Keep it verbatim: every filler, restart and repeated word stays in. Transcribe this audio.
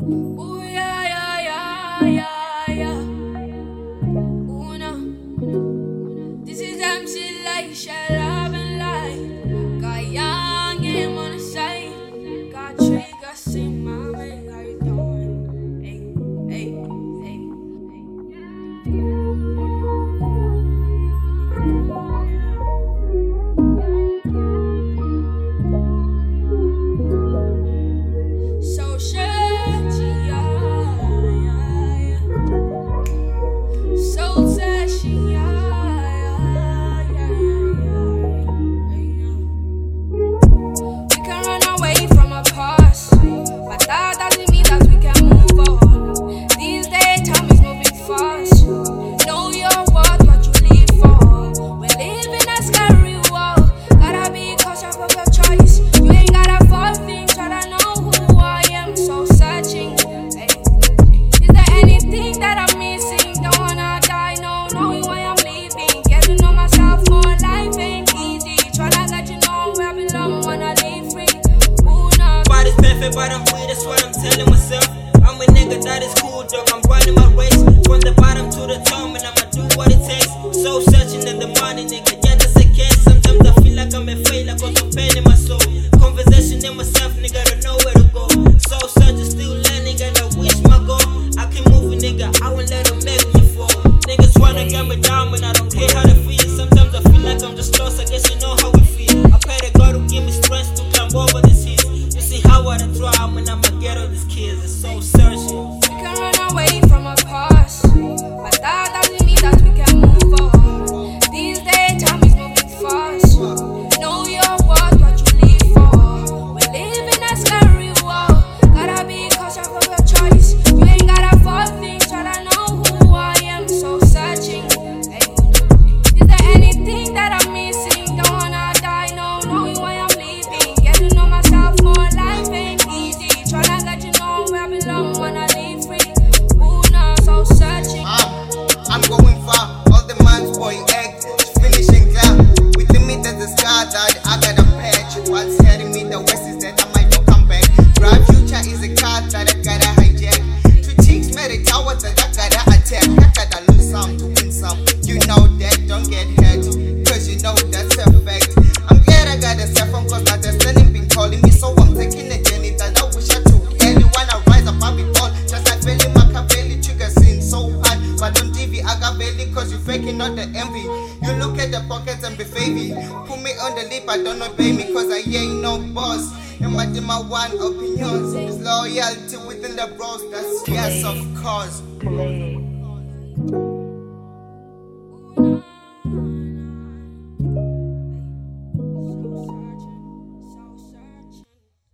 Ooh, yeah, yeah, yeah, yeah, yeah. Ooh, no. This is M C Light, shut up and lie. Got young game on the side. Got tree, got see my man. How you doing? Hey, hey, hey. So shady, yeah, yeah, yeah. So trashy, yeah, yeah, yeah, yeah, yeah. We can run away from our past, but that doesn't mean that we can move on. These days, time is moving fast. Know your worth, what you live for. We live in a scary world. Gotta be cautious of your choice. You ain't gotta fall things, but I know who I am. So searching. Hey. Is there anything that I'm missing? Don't wanna die, no, knowing why I'm leaving. Get to know myself more, life ain't easy. Tryna get you know where I belong, wanna live free. Ooh, no. Body's perfect, but I'm free, that's what I'm telling myself. I'm a nigga that is cool, dog. I'm running my race from the bottom to the top, and I'ma do what it takes. So searching in the money, nigga. Yeah, that's a case. Sometimes I feel like I'm a failure, cause I'm pain in my soul. Conversation in myself, nigga, don't know where to go. So searching, still learning, and I wish my goal. I keep moving, nigga. I won't let them make me fall. Niggas wanna get me down, and I don't care how they feel. Sometimes I feel like I'm just lost. I guess you know how we feel. I pray to God to give me strength to climb over this hill. You see how I try, when I'ma get all these kids. It's so searching. We can run away from our past, but that doesn't mean that we can move on. These days, time is moving fast. Know your worth, what you live for. We live in a scary world. Gotta be cautious of your choice. You ain't gotta fall things, but I know who I am. So searching. Hey. Is there anything that I'm missing? Don't wanna die, no, knowing why I'm leaving. Get to know myself more, life ain't easy. Tryna get you know where I belong, wanna live free. Ooh, no, so searching. I'm, I'm going far, all the man's boy act, finishing cloud. With the meat at the sky that I got a patch. What's heading me the west is that I might not come back. Drive future is a car that I gotta hijack. Two chicks made a tower that I gotta attack. I gotta lose some to win some. You know that, don't get hurt, cause you know that's a fact. I'm glad I got a cell phone cause my destiny been calling me. So I'm taking a journey that I wish I took. Anyone I rise up, I'll be tall. Just like Belly Machiavelli, trigger scene so hard. But on T V, I got belly cause you faking all the envy. You look at the pockets and be favy. Put me on the lip, I don't obey me cause I ain't no boss. And my my one opinions is loyalty within the bros. That's yes, of course. Play.